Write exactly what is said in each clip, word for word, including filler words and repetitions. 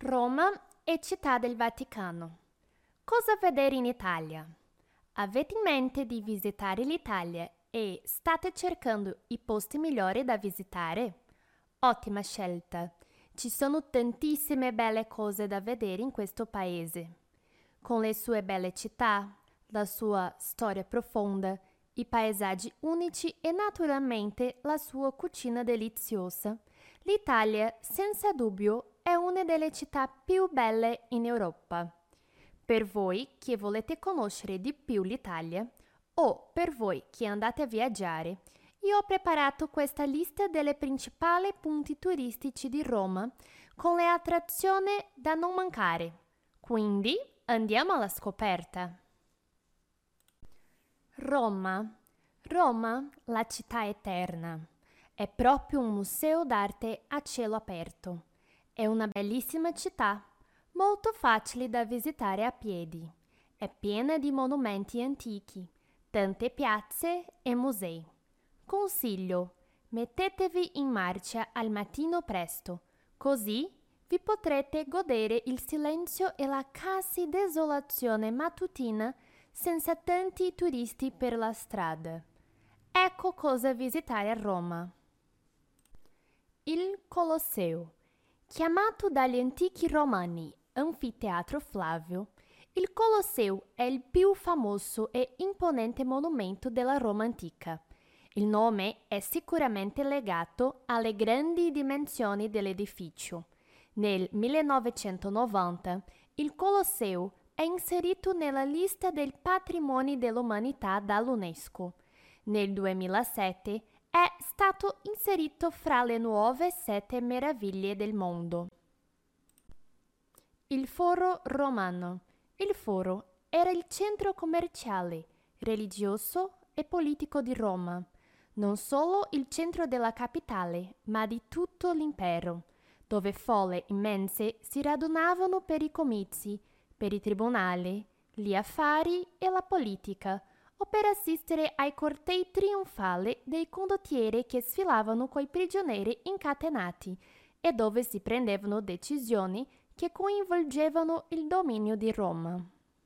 Roma e Città del Vaticano. Cosa vedere in Italia? Avete in mente di visitare l'Italia e state cercando i posti migliori da visitare? Ottima scelta! Ci sono tantissime belle cose da vedere in questo paese. Con le sue belle città, la sua storia profonda, i paesaggi unici e naturalmente la sua cucina deliziosa, l'Italia senza dubbio è una delle città più belle in Europa. Per voi che volete conoscere di più l'Italia o per voi che andate a viaggiare, io ho preparato questa lista delle principali punti turistici di Roma con le attrazioni da non mancare. Quindi andiamo alla scoperta. Roma. Roma, la città eterna. È proprio un museo d'arte a cielo aperto. È una bellissima città, molto facile da visitare a piedi. È piena di monumenti antichi, tante piazze e musei. Consiglio: mettetevi in marcia al mattino presto, così vi potrete godere il silenzio e la quasi desolazione mattutina senza tanti turisti per la strada. Ecco cosa visitare a Roma. Il Colosseo. Chiamato dagli antichi romani Anfiteatro Flavio, il Colosseo è il più famoso e imponente monumento della Roma antica. Il nome è sicuramente legato alle grandi dimensioni dell'edificio. Nel millenovecentonovanta il Colosseo è inserito nella lista dei patrimoni dell'umanità dall'UNESCO. Nel duemilasette è stato inserito fra le nuove sette meraviglie del mondo. Il Foro Romano. Il Foro era il centro commerciale, religioso e politico di Roma, non solo il centro della capitale, ma di tutto l'impero, dove folle immense si radunavano per i comizi, per i tribunali, gli affari e la politica, o per assistere ai cortei trionfali dei condottieri che sfilavano coi prigionieri incatenati e dove si prendevano decisioni che coinvolgevano il dominio di Roma.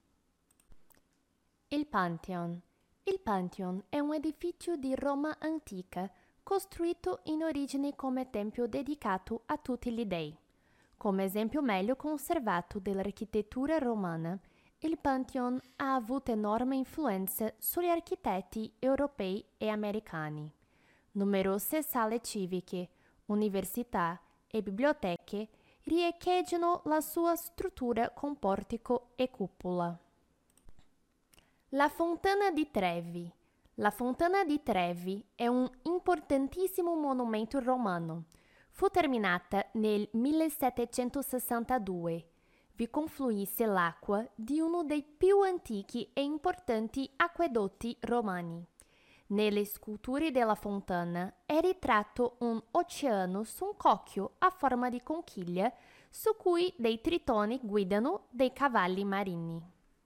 Il Pantheon. Il Pantheon è un edificio di Roma antica, costruito in origine come tempio dedicato a tutti gli dei. Come esempio meglio conservato dell'architettura romana, il Pantheon ha avuto enorme influenza sugli architetti europei e americani. Numerose sale civiche, università e biblioteche riecheggiano la sua struttura con portico e cupola. La Fontana di Trevi. La Fontana di Trevi è un importantissimo monumento romano. Fu terminata nel millesettecentosessantadue. Vi confluisse l'acqua di uno dei più antichi e importanti acquedotti romani. Nelle sculture della fontana è ritratto un oceano su un cocchio a forma di conchiglia su cui dei tritoni guidano dei cavalli marini.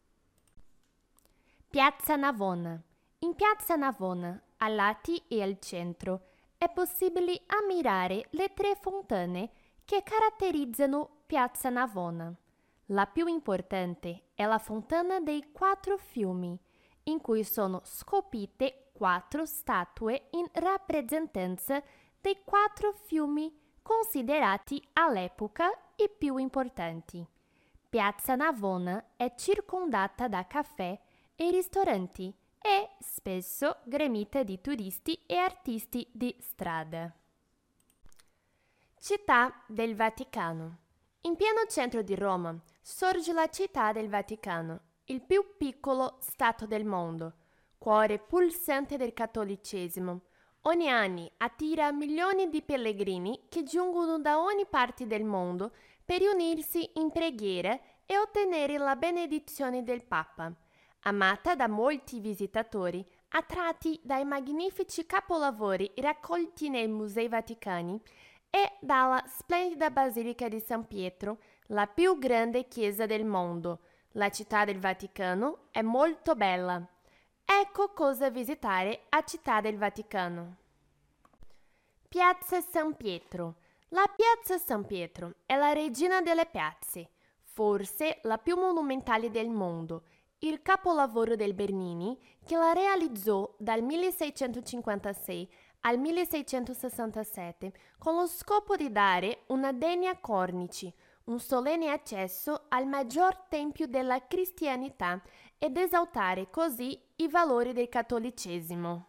Piazza Navona. In Piazza Navona, ai lati e al centro, è possibile ammirare le tre fontane che caratterizzano Piazza Navona. La più importante è la Fontana dei Quattro Fiumi, in cui sono scolpite quattro statue in rappresentanza dei quattro fiumi considerati all'epoca i più importanti. Piazza Navona è circondata da caffè e ristoranti e spesso gremita di turisti e artisti di strada. Città del Vaticano. In pieno centro di Roma sorge la Città del Vaticano, il più piccolo stato del mondo, cuore pulsante del cattolicesimo. Ogni anno attira milioni di pellegrini che giungono da ogni parte del mondo per riunirsi in preghiera e ottenere la benedizione del Papa. Amata da molti visitatori, attratti dai magnifici capolavori raccolti nei Musei Vaticani e dalla splendida Basilica di San Pietro, la più grande chiesa del mondo. La Città del Vaticano è molto bella. Ecco cosa visitare a Città del Vaticano. Piazza San Pietro. La Piazza San Pietro è la regina delle piazze, forse la più monumentale del mondo, il capolavoro del Bernini che la realizzò dal milleseicentocinquantasei al milleseicentosessantasette con lo scopo di dare una degna cornice, un solenne accesso al maggior tempio della cristianità ed esaltare così i valori del cattolicesimo.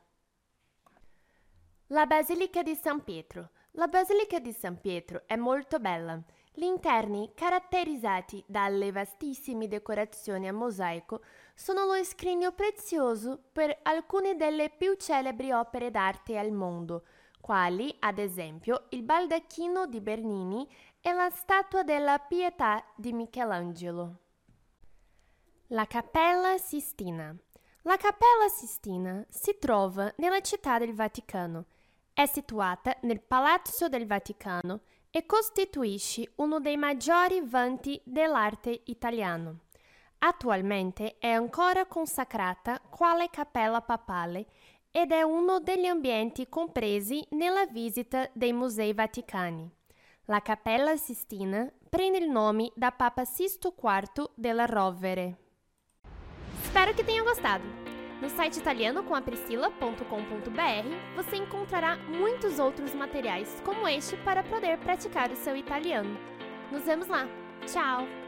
La Basilica di San Pietro. La Basilica di San Pietro è molto bella. Gli interni, caratterizzati dalle vastissime decorazioni a mosaico, sono lo scrigno prezioso per alcune delle più celebri opere d'arte al mondo, quali, ad esempio, il baldacchino di Bernini e la Statua della Pietà di Michelangelo. La Cappella Sistina. La Cappella Sistina si trova nella Città del Vaticano. È situata nel Palazzo del Vaticano e costituisce uno dei maggiori vanti dell'arte italiano. Attualmente è ancora consacrata quale cappella papale ed è uno degli ambienti compresi nella visita dei Musei Vaticani. La Cappella Sistina prende il nome da Papa Sisto quarto della Rovere. Espero que tenham gostado! No site italiano com a priscila ponto com ponto b r você encontrará muitos outros materiais como este para poder praticar o seu italiano. Nos vemos lá! Tchau!